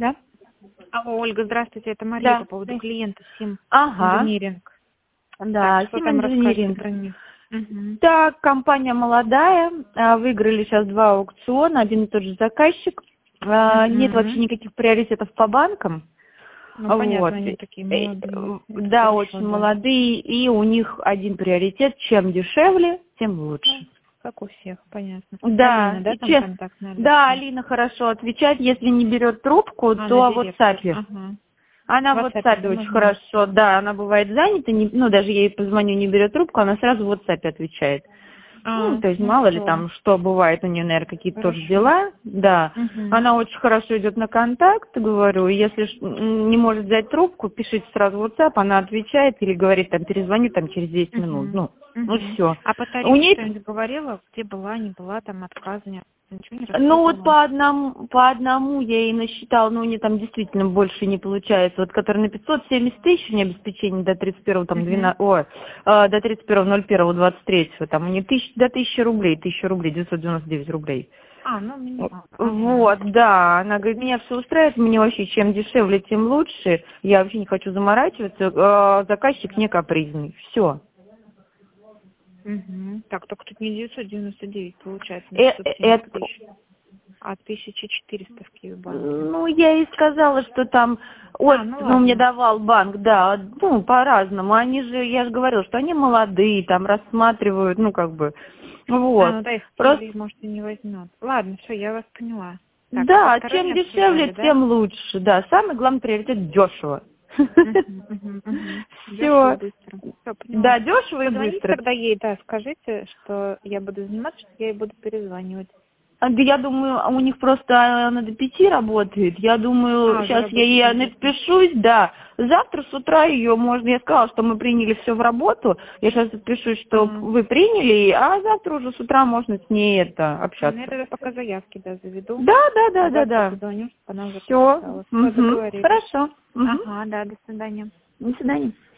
Да. Алло, Ольга, здравствуйте, это Мария по поводу клиента Sim Engineering. Да, что Sim там расскажете Engineering. про них? Так, компания молодая, выиграли сейчас 2 аукциона, один и тот же заказчик. Нет вообще никаких приоритетов по банкам. Ну, понятно, они такие молодые. Да, хорошо, очень молодые, и у них один приоритет: чем дешевле, тем лучше. Как у всех, понятно. Да, Алина, да, там контактная? да, Алина хорошо отвечает. Если не берет трубку, то в WhatsApp. Она в WhatsApp очень хорошо, да, она бывает занята, даже я ей позвоню, не берет трубку, она сразу в WhatsApp отвечает. То есть мало ли там, что бывает, у нее, наверное, какие-то тоже дела, да. Она очень хорошо идет на контакт, говорю, если не может взять трубку, пишите сразу в WhatsApp, она отвечает или говорит, там, перезвоню там через 10 минут, все. А по тарифу что-нибудь говорила, где была, не была, там отказа, ничего не рассказывала? Ну вот по одному я ей насчитала, у нее там действительно больше не получается. Вот который на 570 тысяч у нее обеспечение до 31 там, до 31.01.23, там у нее до 1000 рублей, 999 рублей. Минимум. Вот, да, она говорит, меня все устраивает, мне вообще чем дешевле, тем лучше, я вообще не хочу заморачиваться, заказчик не капризный, все. Так, только тут не 999 получается, 570 тысяч, а 1400 в Киевбанке. Я ей сказала, что там, мне давал банк, да, по-разному, они же, я же говорила, что они молодые, там рассматривают, вот. Да, их просто, может, и не возьмет. Ладно, все, я вас поняла. Так, да, чем дешевле, тем лучше, да, самый главный приоритет дешево. Все. Да, дешево и быстро. Тогда ей, скажите, что я буду заниматься, что я ей буду перезванивать. Я думаю, у них просто она до 5 работает. Я думаю, сейчас я ей напишусь, да. Завтра с утра ее можно, я сказала, что мы приняли все в работу. Я сейчас отпишусь, что вы приняли, а завтра уже с утра можно с ней общаться. Я тогда пока заявки, заведу. Да. Позвоню, чтобы она уже все. договорились. Хорошо. Да, до свидания. До свидания.